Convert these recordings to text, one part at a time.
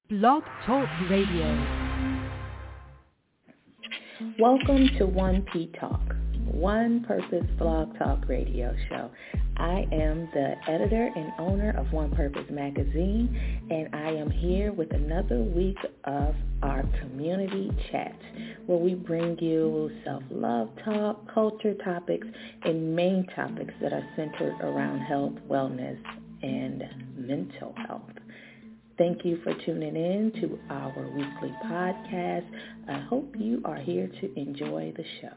Blog Talk Radio. Welcome to 1P Talk, One Purpose Blog Talk Radio Show. I am the editor and owner of One Purpose Magazine, and I am here with another week of our community chat, where we bring you self-love talk, culture topics, and main topics that are centered around health, wellness, and mental health. Thank you for tuning in to our weekly podcast. I hope you are here to enjoy the show.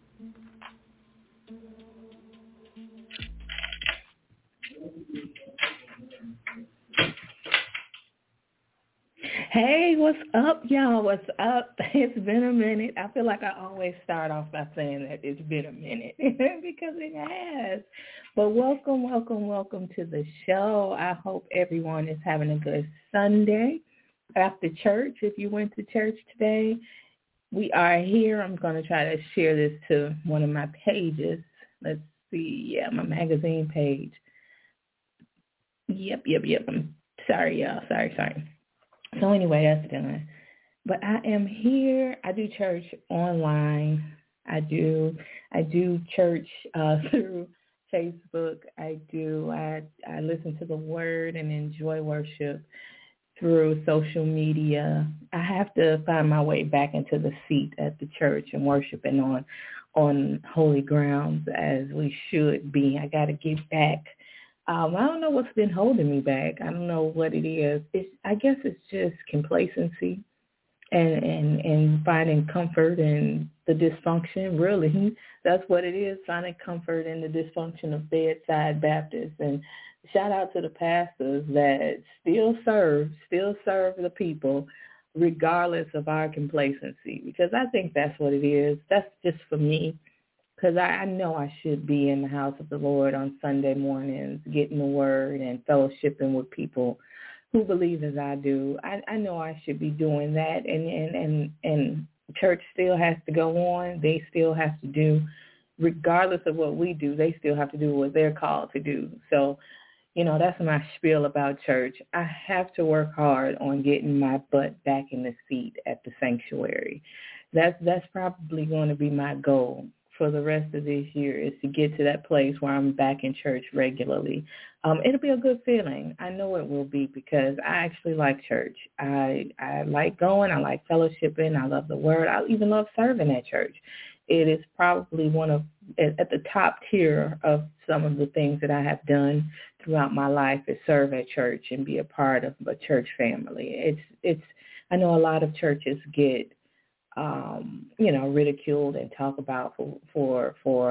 Hey, what's up, y'all? What's up? It's been a minute. I feel like I always start off by saying that it's been a minute because it has. But welcome to the show. I hope everyone is having a good Sunday after church. If you went to church today, we are here. I'm going to try to share this to one of my pages. Let's see. Yeah, my magazine page. Yep. I'm sorry, y'all. Sorry. So anyway, that's done. But I am here. I do church online. I do church through Facebook. I listen to the word and enjoy worship through social media. I have to find my way back into the seat at the church and worshiping on holy grounds as we should be. I got to get back. I don't know what's been holding me back. I don't know what it is. I guess it's just complacency and finding comfort in the dysfunction. Really, that's what it is, finding comfort in the dysfunction of bedside Baptists. And shout out to the pastors that still serve the people regardless of our complacency, because I think that's what it is. That's just for me. Because I know I should be in the house of the Lord on Sunday mornings, getting the word and fellowshipping with people who believe as I do. I know I should be doing that, and church still has to go on. They still have to do, regardless of what we do, they still have to do what they're called to do. So, that's my spiel about church. I have to work hard on getting my butt back in the seat at the sanctuary. That's probably going to be my goal for the rest of this year, is to get to that place where I'm back in church regularly. It'll be a good feeling. I know it will be, because I actually like church. I like going. I like fellowshipping. I love the word. I even love serving at church. It is probably at the top tier of some of the things that I have done throughout my life, is serve at church and be a part of a church family. I know a lot of churches get ridiculed and talk about for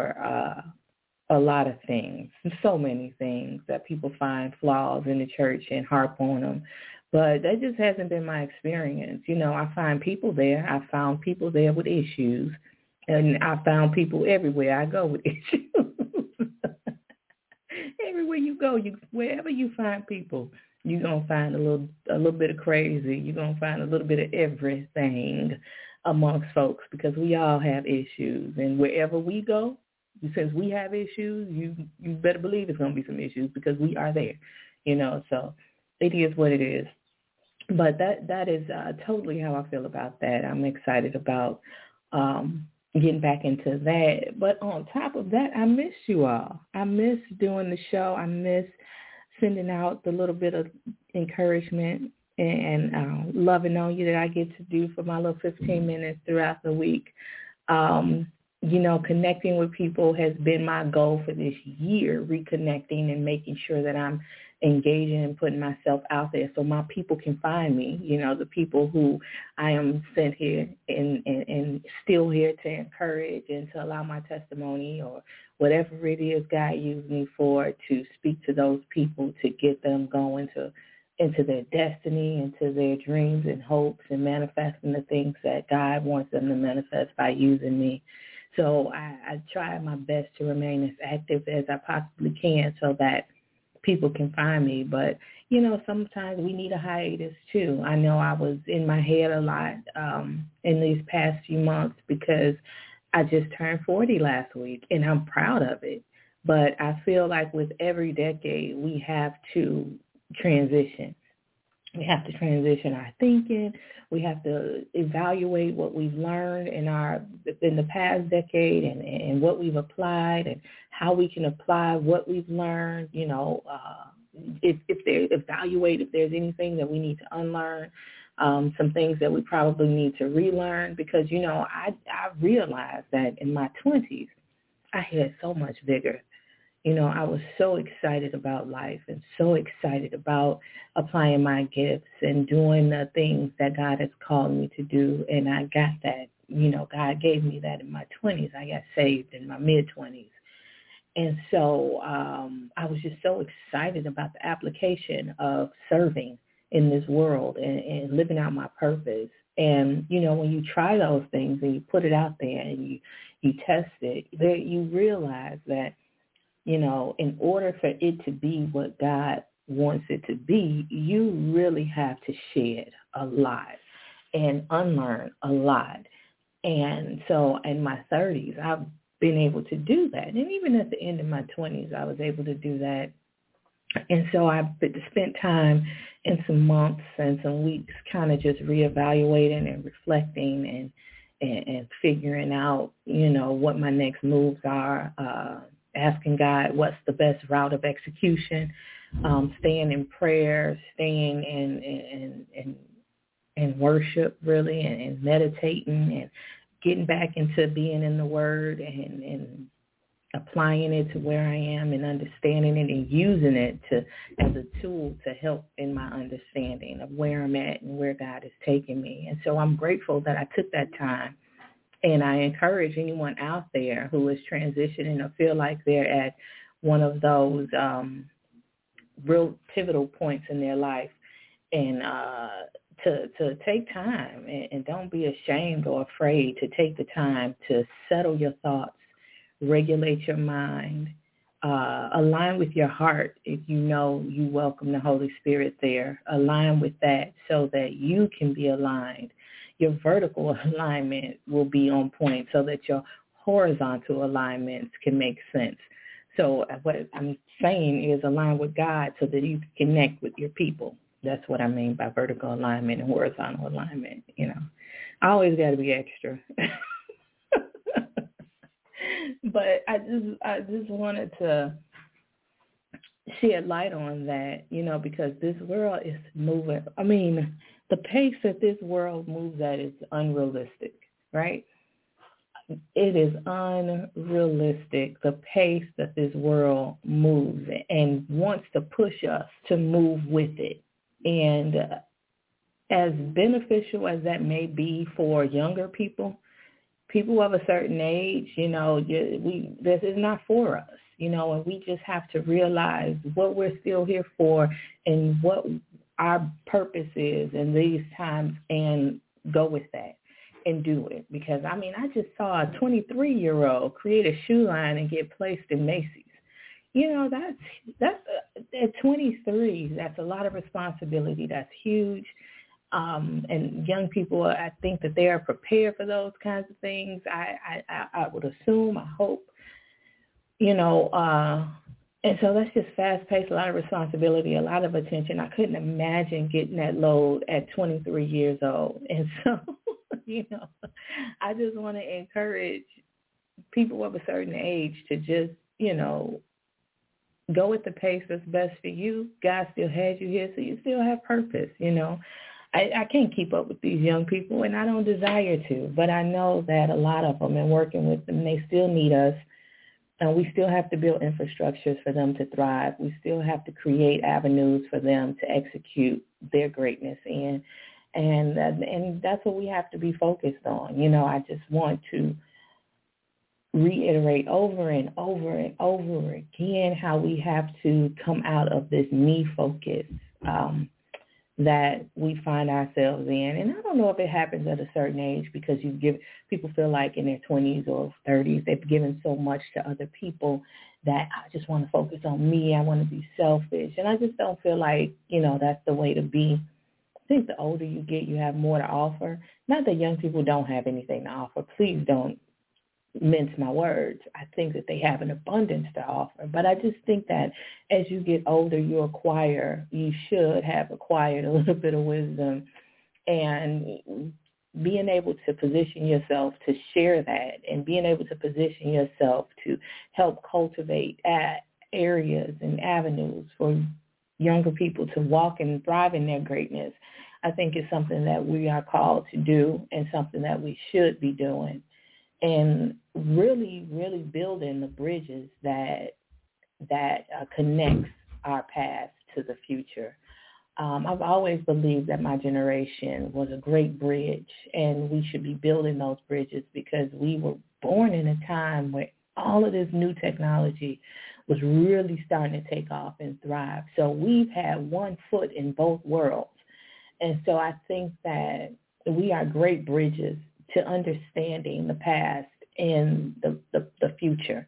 a lot of things, so many things that people find flaws in the church and harp on them. But that just hasn't been my experience. I find people there. I found people there with issues, and I found people everywhere I go with issues. Everywhere you go, wherever you find people, you're going to find a little bit of crazy. You're going to find a little bit of everything amongst folks, because we all have issues. And wherever we go, since we have issues, you better believe it's going to be some issues, because we are there, so it is what it is. But that is totally how I feel about that. I'm excited about getting back into that. But on top of that, I miss you all. I miss doing the show. I miss sending out the little bit of encouragement and loving on you that I get to do for my little 15 minutes throughout the week. Connecting with people has been my goal for this year, reconnecting and making sure that I'm engaging and putting myself out there so my people can find me, the people who I am sent here and still here to encourage and to allow my testimony or whatever it is God used me for, to speak to those people, to get them going into their destiny, into their dreams and hopes, and manifesting the things that God wants them to manifest by using me. So I try my best to remain as active as I possibly can so that people can find me. But, sometimes we need a hiatus too. I know I was in my head a lot in these past few months, because I just turned 40 last week, and I'm proud of it. But I feel like with every decade, we have to transition. We have to transition our thinking. We have to evaluate what we've learned in the past decade and what we've applied and how we can apply what we've learned. Evaluate if there's anything that we need to unlearn, some things that we probably need to relearn, because, I realized that in my 20s, I had so much vigor. I was so excited about life and so excited about applying my gifts and doing the things that God has called me to do. And I got that. God gave me that in my 20s. I got saved in my mid-20s. And so I was just so excited about the application of serving in this world and living out my purpose. And, when you try those things and you put it out there and you test it, you realize that, in order for it to be what God wants it to be, you really have to shed a lot and unlearn a lot. And so in my 30s, I've been able to do that. And even at the end of my 20s, I was able to do that. And so I spent time in some months and some weeks kind of just reevaluating and reflecting and figuring out, what my next moves are, asking God what's the best route of execution, staying in prayer, staying in worship, really, and meditating and getting back into being in the Word and applying it to where I am and understanding it and using it as a tool to help in my understanding of where I'm at and where God is taking me. And so I'm grateful that I took that time. And I encourage anyone out there who is transitioning or feel like they're at one of those real pivotal points in their life, and to take time and don't be ashamed or afraid to take the time to settle your thoughts, regulate your mind, align with your heart if you welcome the Holy Spirit there. Align with that so that you can be aligned. Your vertical alignment will be on point so that your horizontal alignments can make sense. So what I'm saying is align with God so that you can connect with your people. That's what I mean by vertical alignment and horizontal alignment. I always got to be extra. But I just wanted to shed light on that, because this world is moving. I mean, the pace that this world moves at is unrealistic, right? It is unrealistic, the pace that this world moves and wants to push us to move with it. And as beneficial as that may be for younger people of a certain age, this is not for us, and we just have to realize what we're still here for and what our purpose is in these times and go with that and do it. Because, I just saw a 23-year-old create a shoe line and get placed in Macy's. That's at 23, that's a lot of responsibility. That's huge. And young people, I think that they are prepared for those kinds of things. I would assume, I hope, and so that's just fast-paced, a lot of responsibility, a lot of attention. I couldn't imagine getting that load at 23 years old. And so, I just want to encourage people of a certain age to just, go at the pace that's best for you. God still has you here, so you still have purpose, I can't keep up with these young people, and I don't desire to, but I know that a lot of them, and working with them, they still need us. And we still have to build infrastructures for them to thrive. We still have to create avenues for them to execute their greatness in. And that's what we have to be focused on. I just want to reiterate over and over and over again how we have to come out of this me focus that we find ourselves in. And I don't know if it happens at a certain age, because people feel like in their 20s or 30s, they've given so much to other people that I just want to focus on me. I want to be selfish. And I just don't feel like, that's the way to be. I think the older you get, you have more to offer. Not that young people don't have anything to offer. Please don't mince my words. I think that they have an abundance to offer. But I just think that as you get older, you should have acquired a little bit of wisdom, and being able to position yourself to share that, and being able to position yourself to help cultivate areas and avenues for younger people to walk and thrive in their greatness, I think is something that we are called to do, and something that we should be doing, and really, really building the bridges that connects our past to the future. I've always believed that my generation was a great bridge, and we should be building those bridges because we were born in a time where all of this new technology was really starting to take off and thrive. So we've had one foot in both worlds. And so I think that we are great bridges to understanding the past and the future.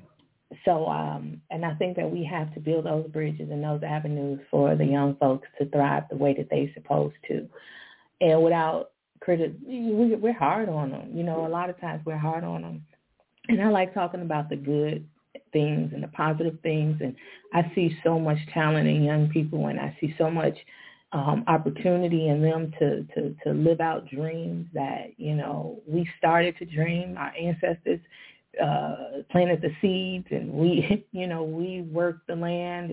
So, and I think that we have to build those bridges and those avenues for the young folks to thrive the way that they're supposed to. And without we're hard on them. You know, a lot of times we're hard on them. And I like talking about the good things and the positive things. And I see so much talent in young people, and I see so much opportunity in them to live out dreams that, you know, we started to dream. Our ancestors planted the seeds, and we worked the land,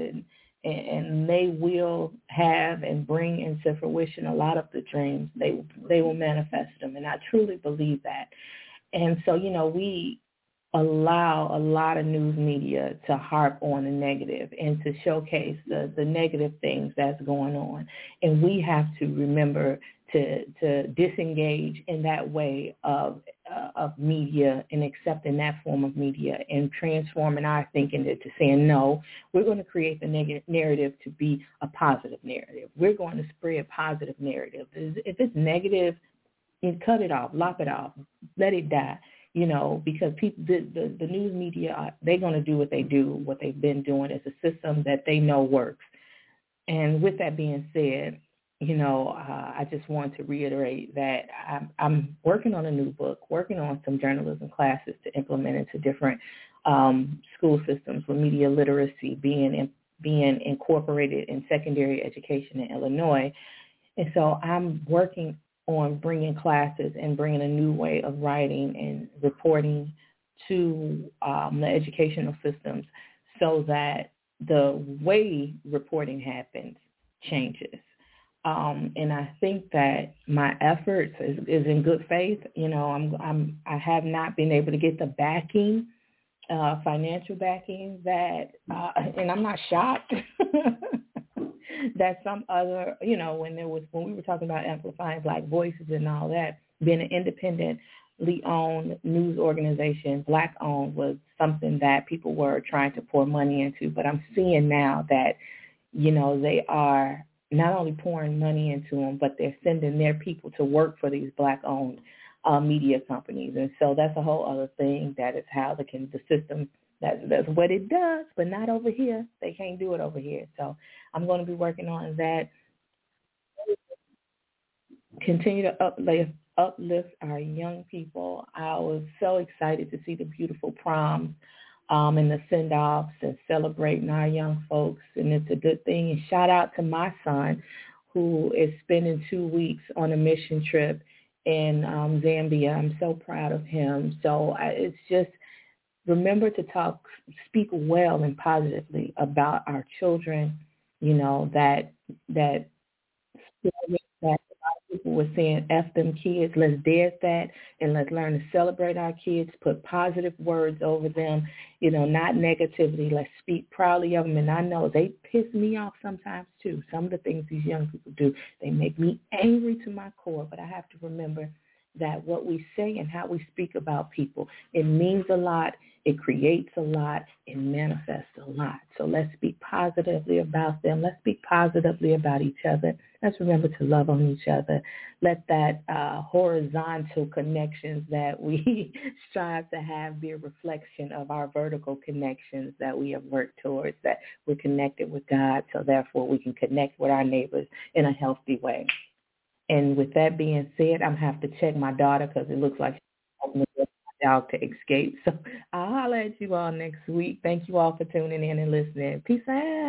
and they will have and bring into fruition a lot of the dreams. They will manifest them, and I truly believe that. And so, you know, we allow a lot of news media to harp on the negative and to showcase the negative things that's going on. And we have to remember to disengage in that way of media and accepting that form of media and transforming our thinking to saying, no, we're going to create the negative narrative to be a positive narrative. We're going to spread positive narrative. If it's negative, you cut it off, lop it off, let it die. You know, because people, the news media, they're going to do what they do, what they've been doing. It's a system that they know works. And with that being said, you know, I just want to reiterate that I'm working on a new book, working on some journalism classes to implement into different school systems with media literacy being incorporated in secondary education in Illinois. And so I'm working on bringing classes and bringing a new way of writing and reporting to the educational systems so that the way reporting happens changes. And I think that my efforts is in good faith. You know, I have not been able to get the backing, financial backing that, and I'm not shocked that some other, you know, when we were talking about amplifying Black voices and all that, being an independently owned news organization, Black owned, was something that people were trying to pour money into. But I'm seeing now that, you know, they are not only pouring money into them, but they're sending their people to work for these Black owned media companies. And so that's a whole other thing. That is how the system, that's what it does, but not over here. They can't do it over here. So I'm going to be working on that. Continue to uplift our young people. I was so excited to see the beautiful proms and the send-offs and celebrating our young folks, and it's a good thing. And shout out to my son, who is spending 2 weeks on a mission trip in Zambia. I'm so proud of him. So it's just, remember to speak well and positively about our children. You know, that a lot of people were saying, F them kids. Let's dare that, and let's learn to celebrate our kids, put positive words over them, you know, not negativity. Let's speak proudly of them. And I know they piss me off sometimes too. Some of the things these young people do, they make me angry to my core, but I have to remember that what we say and how we speak about people, it means a lot, it creates a lot, it manifests a lot. So let's speak positively about them. Let's speak positively about each other. Let's remember to love on each other. Let that horizontal connections that we strive to have be a reflection of our vertical connections that we have worked towards, that we're connected with God, so therefore we can connect with our neighbors in a healthy way. And with that being said, I'm going to have to check my daughter because it looks like she's opening the y'all to escape. So I'll holler at you all next week. Thank you all for tuning in and listening. Peace out.